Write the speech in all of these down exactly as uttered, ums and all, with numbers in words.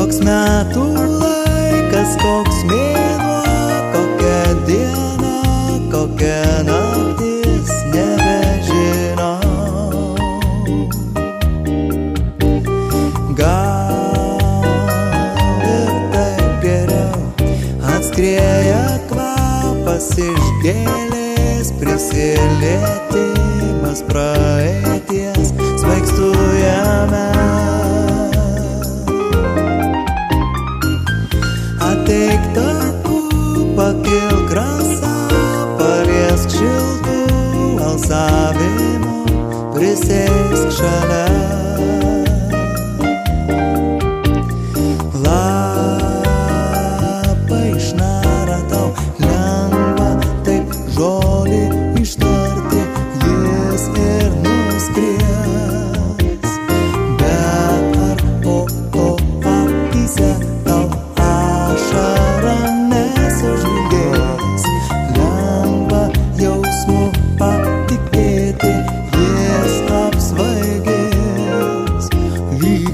Koks metų laikas, koks mėnuo, kokia diena, kokia naktis, nebežinau. Gal ir taip geriau, atskrieja kvapas iš gėlės, prisilietimas praeities, svaigstu jame. Ateik takų, pakilk rasą, paliesk šiltų alsavimų, prisėsk šalia. Labai išnara tau lengva taip žodį ištarti, jis ir nuskries. Bet ar po to akyse tau ašara nesužvilgės? Lengva jausmu patikėti, jis apsvaigės lyg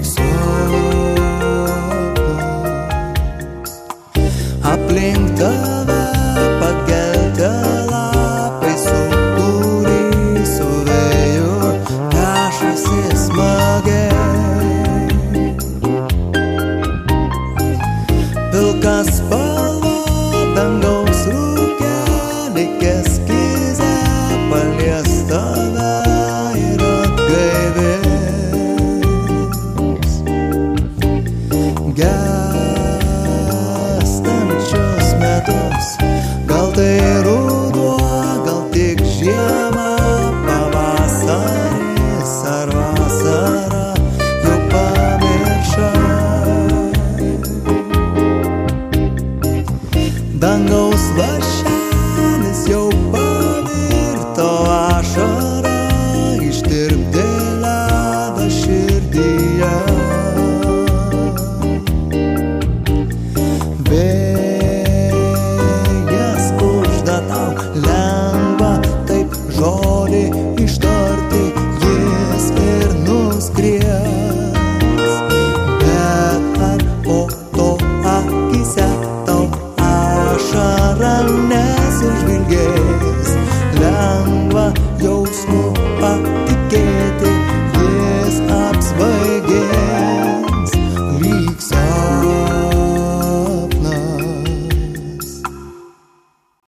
sapnas. Aplink tave pageltę lapai sūkurį su vėju pešasi smagiai. Pilka spalva dangaus rūke, lyg eskizė palies tave ir atgaivins.